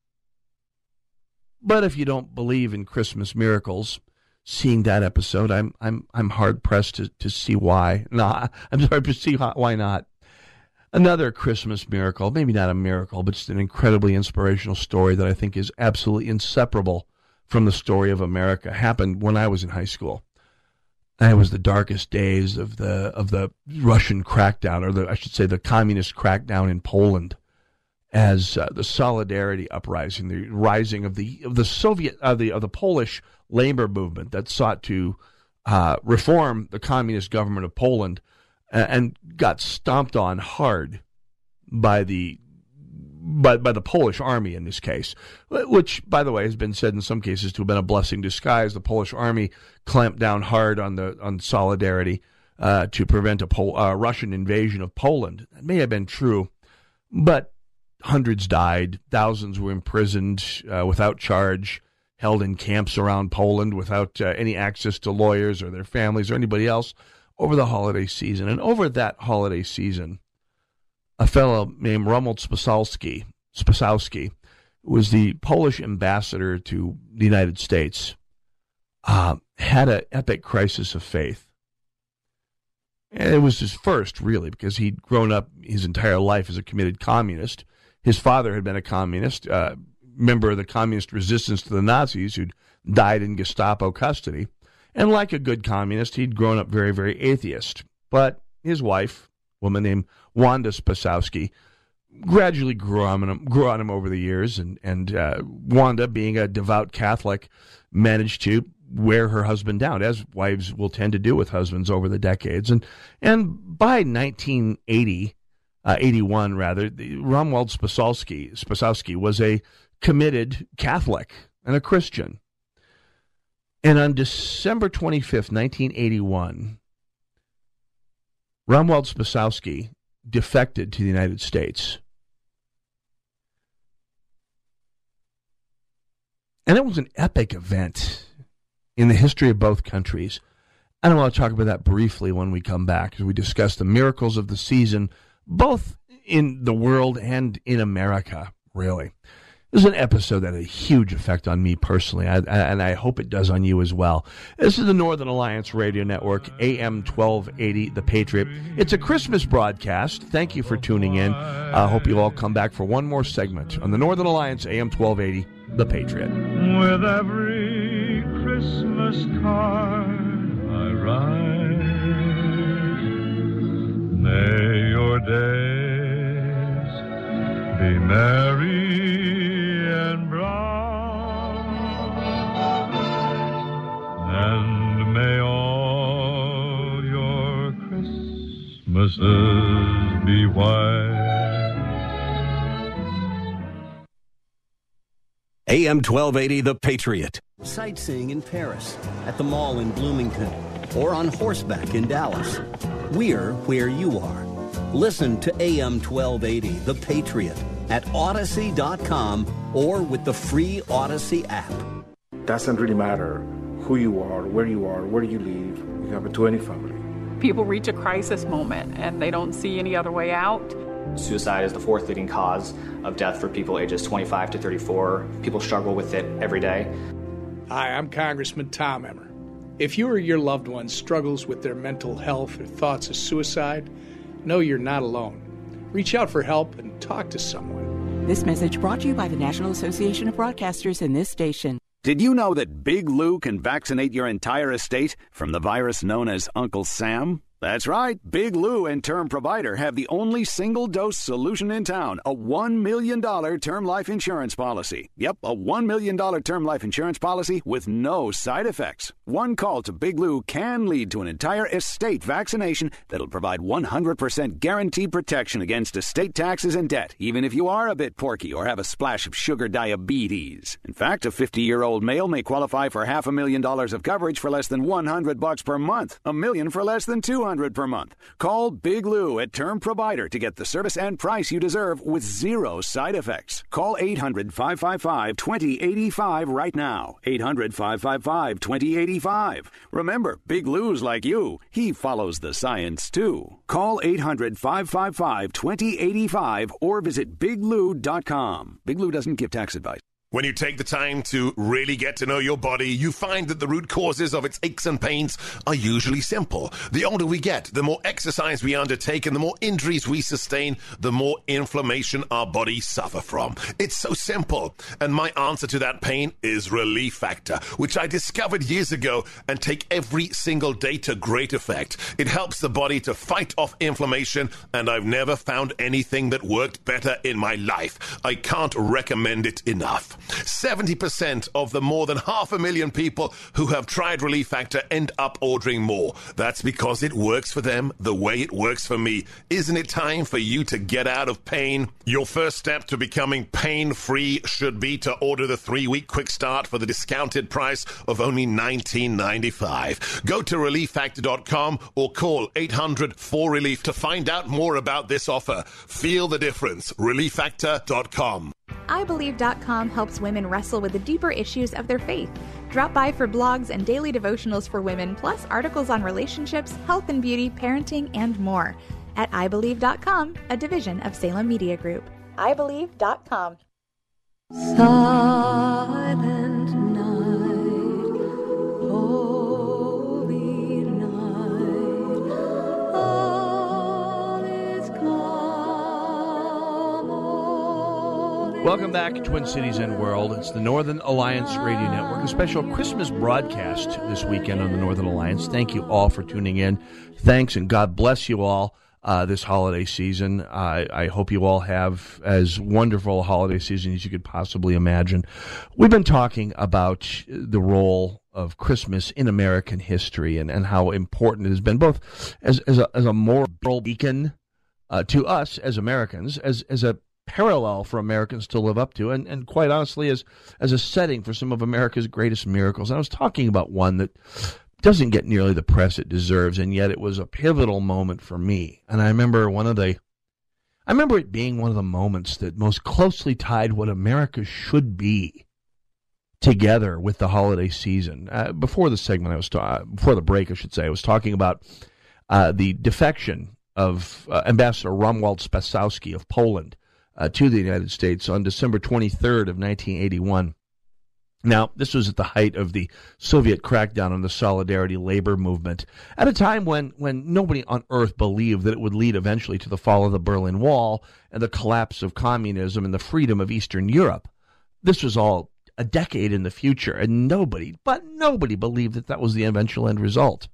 But if you don't believe in Christmas miracles, seeing that episode, I'm I'm I'm hard pressed to, to see why. No, I'm sorry to see why not. Another Christmas miracle, maybe not a miracle, but just an incredibly inspirational story that I think is absolutely inseparable from the story of America, happened when I was in high school. And it was the darkest days of the of the Russian crackdown, or the I should say the communist crackdown in Poland, as uh, the Solidarity uprising, the rising of the of the Soviet of the of the Polish labor movement that sought to uh, reform the communist government of Poland, uh, and got stomped on hard by the by by the Polish army in this case, which, by the way, has been said in some cases to have been a blessing in disguise. The Polish army clamped down hard on the on Solidarity uh, to prevent a Pol- uh, Russian invasion of Poland. That may have been true, but hundreds died, thousands were imprisoned uh, without charge, held in camps around Poland without uh, any access to lawyers or their families or anybody else over the holiday season. And over that holiday season, a fellow named Romuald Spasowski, Spasowski, who was the Polish ambassador to the United States, uh, had an epic crisis of faith. And it was his first, really, because he'd grown up his entire life as a committed communist. His father had been a communist, uh, member of the communist resistance to the Nazis, who'd died in Gestapo custody. And like a good communist, he'd grown up very, very atheist. But his wife, a woman named Wanda Spasowski, gradually grew on him, grew on him over the years. And, and uh, Wanda, being a devout Catholic, managed to wear her husband down, as wives will tend to do with husbands over the decades. And, and by nineteen eighty, Uh, eighty-one, rather, the, Romuald Spasowski, Spasowski was a committed Catholic and a Christian. And on December twenty-fifth, nineteen eighty-one, Romuald Spasowski defected to the United States. And it was an epic event in the history of both countries. And I want to talk about that briefly when we come back, as we discuss the miracles of the season, both in the world and in America, really. This is an episode that had a huge effect on me personally, I, I, and I hope it does on you as well. This is the Northern Alliance Radio Network, A M twelve eighty, The Patriot. It's a Christmas broadcast. Thank you for tuning in. I uh, hope you all come back for one more segment on the Northern Alliance, A M twelve eighty, The Patriot. With every Christmas card I write, may your days be merry and bright, and may all your Christmases be white. A M twelve eighty, The Patriot. Sightseeing in Paris, at the mall in Bloomington, or on horseback in Dallas. We're where you are. Listen to A M twelve eighty, The Patriot, at Odyssey dot com or with the free Odyssey app. Doesn't really matter who you are, where you are, where you live. You have a twenty family. People reach a crisis moment and they don't see any other way out. Suicide is the fourth leading cause of death for people ages twenty-five to thirty-four. People struggle with it every day. Hi, I'm Congressman Tom Emmer. If you or your loved one struggles with their mental health or thoughts of suicide, know you're not alone. Reach out for help and talk to someone. This message brought to you by the National Association of Broadcasters and this station. Did you know that Big Lou can vaccinate your entire estate from the virus known as Uncle Sam? That's right. Big Lou and Term Provider have the only single-dose solution in town, a one million dollars term life insurance policy. Yep, a one million dollars term life insurance policy with no side effects. One call to Big Lou can lead to an entire estate vaccination that'll provide one hundred percent guaranteed protection against estate taxes and debt, even if you are a bit porky or have a splash of sugar diabetes. In fact, a fifty-year-old male may qualify for half a million dollars of coverage for less than one hundred bucks per month, a million for less than two hundred per month. Call Big Lou at Term Provider to get the service and price you deserve with zero side effects. Call eight hundred, five five five, two zero eight five right now. eight hundred, five five five, two zero eight five. Remember, Big Lou's like you. He follows the science, too. Call eight hundred, five five five, two zero eight five or visit big lou dot com. Big Lou doesn't give tax advice. When you take the time to really get to know your body, you find that the root causes of its aches and pains are usually simple. The older we get, the more exercise we undertake, and the more injuries we sustain, the more inflammation our bodies suffer from. It's so simple. And my answer to that pain is Relief Factor, which I discovered years ago and take every single day to great effect. It helps the body to fight off inflammation, and I've never found anything that worked better in my life. I can't recommend it enough. seventy percent of the more than half a million people who have tried Relief Factor end up ordering more. That's because it works for them the way it works for me. Isn't it time for you to get out of pain? Your first step to becoming pain-free should be to order the three-week quick start for the discounted price of only nineteen ninety-five. Go to relief factor dot com or call eight hundred four relief to find out more about this offer. Feel the difference. relief factor dot com. I Believe dot com helps women wrestle with the deeper issues of their faith. Drop by for blogs and daily devotionals for women, plus articles on relationships, health and beauty, parenting, and more. At I Believe dot com, a division of Salem Media Group. I Believe dot com. Silent night, holy night, all is calm. Welcome back, Twin Cities and World. It's the Northern Alliance Radio Network, a special Christmas broadcast this weekend on the Northern Alliance. Thank you all for tuning in. Thanks, and God bless you all uh, this holiday season. Uh, I hope you all have as wonderful a holiday season as you could possibly imagine. We've been talking about the role of Christmas in American history and, and how important it has been, both as, as, a, as a moral beacon uh, to us as Americans, as, as a parallel for Americans to live up to, and, and quite honestly, as as a setting for some of America's greatest miracles. And I was talking about one that doesn't get nearly the press it deserves, and yet it was a pivotal moment for me. And I remember one of the I remember it being one of the moments that most closely tied what America should be together with the holiday season. Uh, before the segment, I was ta- before the break, I should say, I was talking about uh, the defection of uh, Ambassador Romuald Spasowski of Poland uh, to the United States on December twenty-third of nineteen eighty-one. Now, this was at the height of the Soviet crackdown on the Solidarity labor movement, at a time when, when nobody on earth believed that it would lead eventually to the fall of the Berlin Wall and the collapse of communism and the freedom of Eastern Europe. This was all a decade in the future, and nobody, but nobody believed that that was the eventual end result.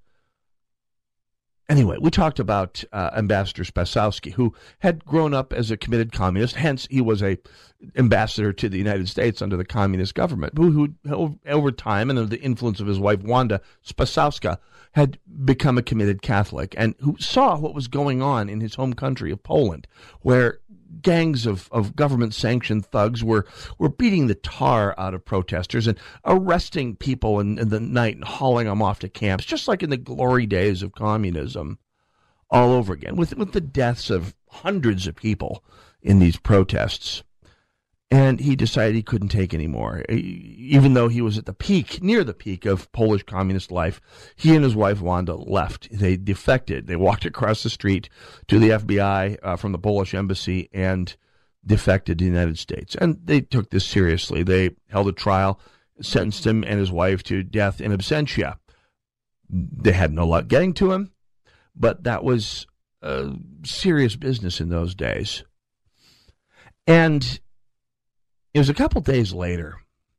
Anyway, we talked about uh, Ambassador Spasowski, who had grown up as a committed communist, hence he was a ambassador to the United States under the communist government, who, who over time, and under the influence of his wife Wanda Spasowska, had become a committed Catholic, and who saw what was going on in his home country of Poland, where gangs of, of government-sanctioned thugs were, were beating the tar out of protesters and arresting people in, in the night and hauling them off to camps, just like in the glory days of communism, all over again, with, with the deaths of hundreds of people in these protests. And he decided he couldn't take any more. Even though he was at the peak, near the peak of Polish communist life, he and his wife Wanda left. They defected. They walked across the street to the F B I uh, from the Polish embassy and defected to the United States. And they took this seriously. They held a trial, sentenced him and his wife to death in absentia. They had no luck getting to him, but that was uh, serious business in those days. And it was a couple days later,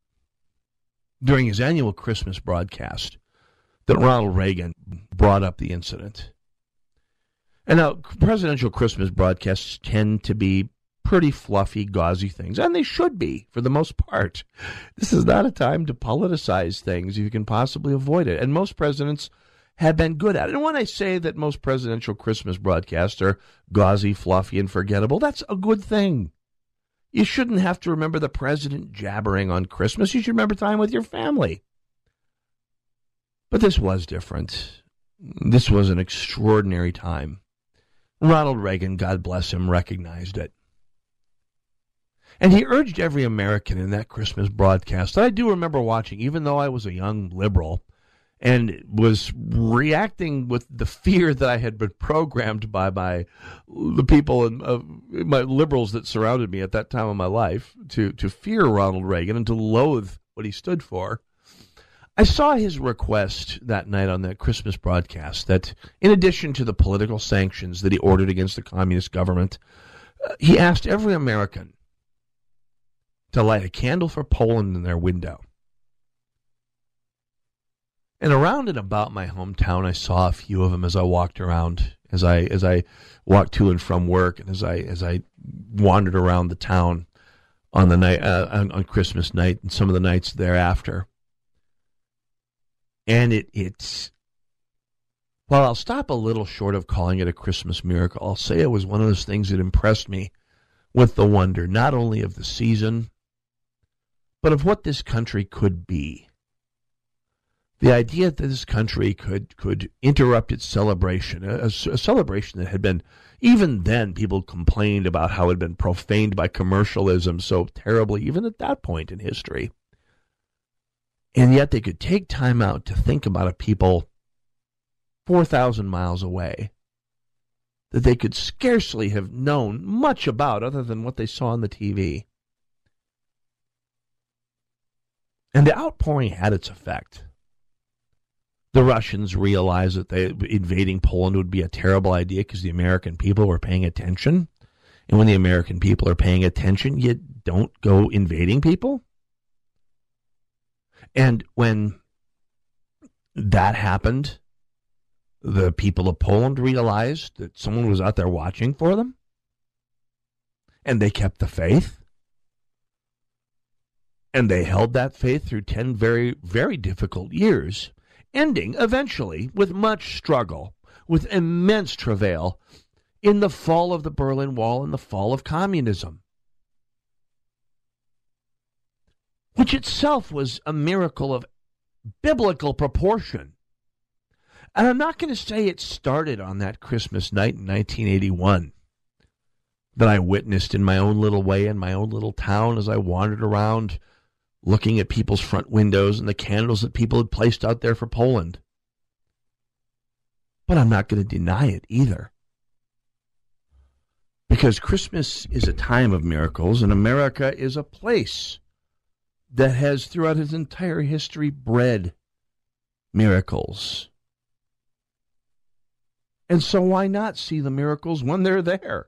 during his annual Christmas broadcast, that Ronald Reagan brought up the incident. And now, presidential Christmas broadcasts tend to be pretty fluffy, gauzy things, and they should be, for the most part. This is not a time to politicize things if you can possibly avoid it, and most presidents have been good at it. And when I say that most presidential Christmas broadcasts are gauzy, fluffy, and forgettable, that's a good thing. You shouldn't have to remember the president jabbering on Christmas. You should remember time with your family. But this was different. This was an extraordinary time. Ronald Reagan, God bless him, recognized it. And he urged every American in that Christmas broadcast that I do remember watching, even though I was a young liberal, and was reacting with the fear that I had been programmed by by the people and uh, my liberals that surrounded me at that time of my life to, to fear Ronald Reagan and to loathe what he stood for. I saw his request that night on that Christmas broadcast that, in addition to the political sanctions that he ordered against the communist government, uh, he asked every American to light a candle for Poland in their window. And around and about my hometown, I saw a few of them as I walked around, as I as I walked to and from work, and as I as I wandered around the town on the night uh, on, on Christmas night and some of the nights thereafter. And it it's while I'll stop a little short of calling it a Christmas miracle, I'll say it was one of those things that impressed me with the wonder not only of the season, but of what this country could be. The idea that this country could could interrupt its celebration, a, a celebration that had been, even then, people complained about how it had been profaned by commercialism so terribly, even at that point in history. And yet they could take time out to think about a people four thousand miles away that they could scarcely have known much about other than what they saw on the T V. And the outpouring had its effect. The Russians realized that they, invading Poland would be a terrible idea because the American people were paying attention. And when the American people are paying attention, you don't go invading people. And when that happened, the people of Poland realized that someone was out there watching for them. And they kept the faith. And they held that faith through ten very, very difficult years, ending eventually with much struggle, with immense travail, in the fall of the Berlin Wall and the fall of communism, which itself was a miracle of biblical proportion. And I'm not going to say it started on that Christmas night in nineteen eighty-one. that I witnessed in my own little way in my own little town as I wandered around looking at people's front windows and the candles that people had placed out there for Poland. But I'm not going to deny it either. Because Christmas is a time of miracles, and America is a place that has, throughout its entire history, bred miracles. And so why not see the miracles when they're there?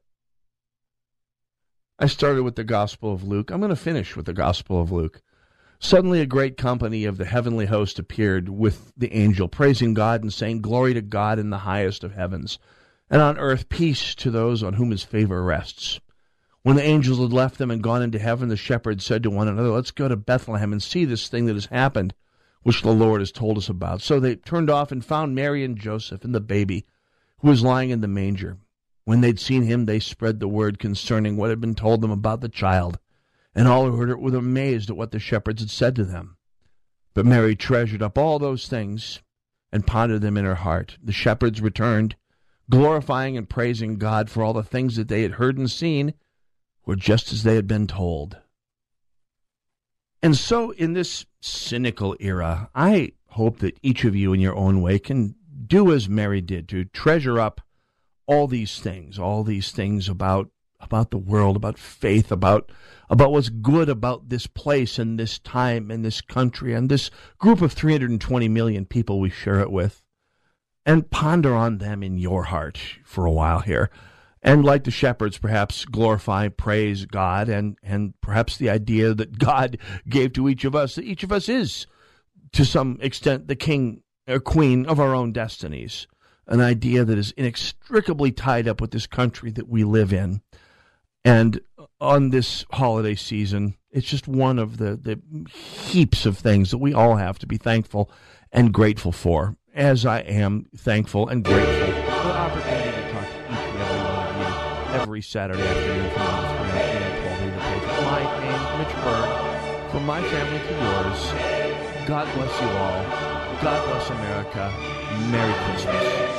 I started with the Gospel of Luke. I'm going to finish with the Gospel of Luke. Suddenly a great company of the heavenly host appeared with the angel, praising God and saying, "Glory to God in the highest of heavens, and on earth peace to those on whom his favor rests." When the angels had left them and gone into heaven, the shepherds said to one another, "Let's go to Bethlehem and see this thing that has happened, which the Lord has told us about." So they turned off and found Mary and Joseph and the baby, who was lying in the manger. When they'd seen him, they spread the word concerning what had been told them about the child, and all who heard it were amazed at what the shepherds had said to them. But Mary treasured up all those things and pondered them in her heart. The shepherds returned, glorifying and praising God for all the things that they had heard and seen were just as they had been told. And so in this cynical era, I hope that each of you in your own way can do as Mary did, to treasure up all these things, all these things about about the world, about faith, about about what's good about this place and this time and this country and this group of three hundred twenty million people we share it with, and ponder on them in your heart for a while here. And like the shepherds, perhaps glorify, praise God, and, and perhaps the idea that God gave to each of us, that each of us is, to some extent, the king or queen of our own destinies. An idea that is inextricably tied up with this country that we live in. And on this holiday season, it's just one of the, the heaps of things that we all have to be thankful and grateful for, as I am thankful and grateful for the opportunity to talk to each and every one of you every Saturday afternoon from one to three on twelve eighty The Patriot. My name, Mitch Berg, from my family to yours. God bless you all. God bless America. Merry Christmas.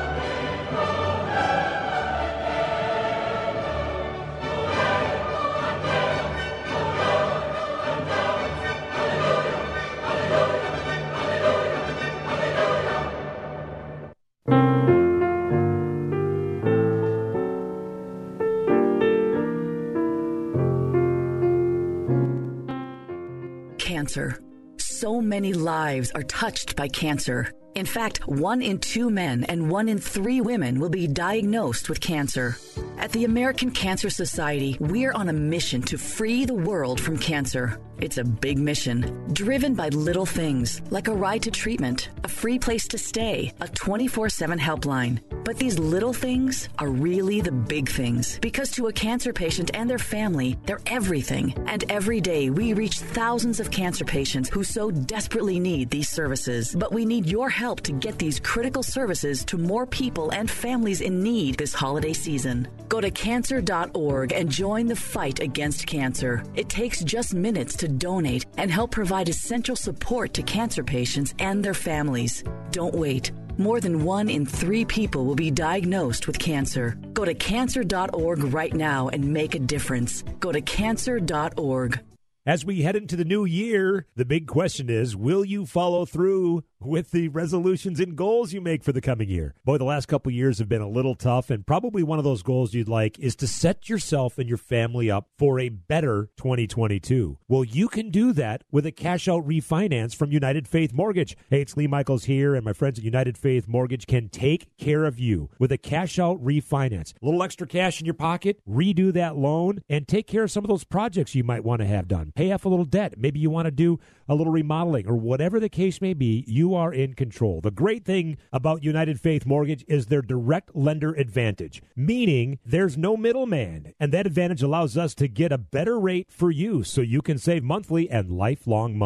Cancer. So many lives are touched by cancer. In fact, one in two men and one in three women will be diagnosed with cancer. At the American Cancer Society, we're on a mission to free the world from cancer. It's a big mission, driven by little things like a ride to treatment, a free place to stay, a twenty-four seven helpline. But these little things are really the big things, because to a cancer patient and their family, they're everything. And every day we reach thousands of cancer patients who so desperately need these services. But we need your help to get these critical services to more people and families in need this holiday season. Go to cancer dot org and join the fight against cancer. It takes just minutes to donate and help provide essential support to cancer patients and their families. Don't wait. More than one in three people will be diagnosed with cancer. Go to cancer dot org right now and make a difference. Go to cancer dot org. As we head into the new year, the big question is, will you follow through with the resolutions and goals you make for the coming year? Boy, the last couple years have been a little tough, and probably one of those goals you'd like is to set yourself and your family up for a better twenty twenty-two. Well, you can do that with a cash-out refinance from United Faith Mortgage. Hey, it's Lee Michaels here, and my friends at United Faith Mortgage can take care of you with a cash-out refinance. A little extra cash in your pocket, redo that loan, and take care of some of those projects you might want to have done. Pay off a little debt. Maybe you want to do a little remodeling, or whatever the case may be, you are in control. The great thing about United Faith Mortgage is their direct lender advantage, meaning there's no middleman, and that advantage allows us to get a better rate for you so you can save monthly and lifelong money.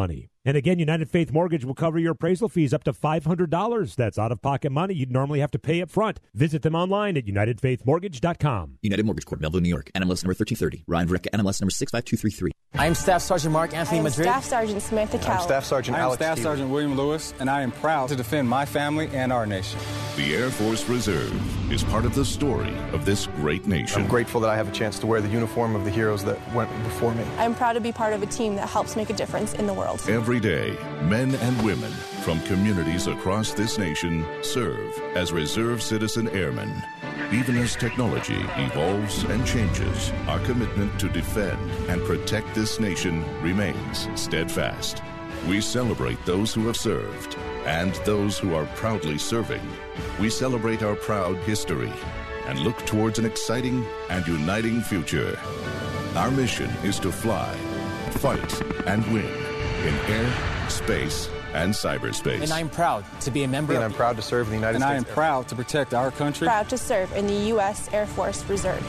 And again, United Faith Mortgage will cover your appraisal fees up to five hundred dollars. That's out-of-pocket money you'd normally have to pay up front. Visit them online at united faith mortgage dot com. United Mortgage Corp, Melville, New York. N M L S number thirteen thirty. Ryan Vrick, N M L S number six five two three three. I'm Staff Sergeant Mark Anthony I'm Madrid. Staff Sergeant Samantha Cowell. I'm Staff Sergeant I'm Alex Staff Stevens. Sergeant William Lewis, and I am proud to defend my family and our nation. The Air Force Reserve is part of the story of this great nation. I'm grateful that I have a chance to wear the uniform of the heroes that went before me. I'm proud to be part of a team that helps make a difference in the world. Every day, men and women from communities across this nation serve as reserve citizen airmen. Even as technology evolves and changes, our commitment to defend and protect this nation remains steadfast. We celebrate those who have served and those who are proudly serving. We celebrate our proud history and look towards an exciting and uniting future. Our mission is to fly, fight, and win in air, space, and cyberspace. And I'm proud to be a member and of I'm proud to serve in the United and States. And I am proud to protect our country. Proud to serve in the U S Air Force Reserve.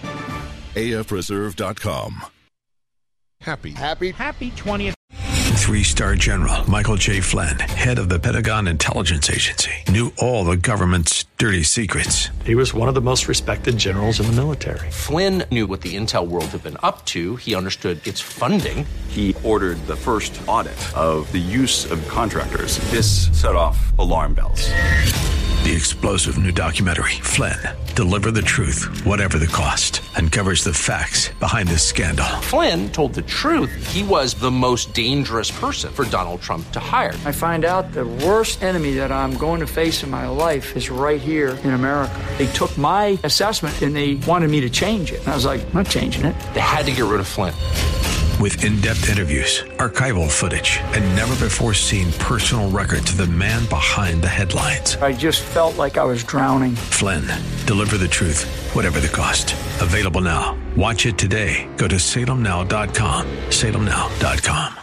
A F reserve dot com. Happy. Happy. Happy twentieth. Three-star General Michael J. Flynn, head of the Pentagon Intelligence Agency, knew all the government's dirty secrets. He was one of the most respected generals in the military. Flynn knew what the intel world had been up to. He understood its funding. He ordered the first audit of the use of contractors. This set off alarm bells. The explosive new documentary, Flynn, Deliver the Truth, Whatever the Cost, uncovers the facts behind this scandal. Flynn told the truth. He was the most dangerous person for Donald Trump to hire. I find out the worst enemy that I'm going to face in my life is right here in America. They took my assessment and they wanted me to change it. And I was like, I'm not changing it. They had to get rid of Flynn. With in-depth interviews, archival footage, and never-before-seen personal records of the man behind the headlines. I just felt like I was drowning. Flynn, Deliver the Truth, Whatever the Cost. Available now. Watch it today. Go to salem now dot com. salem now dot com.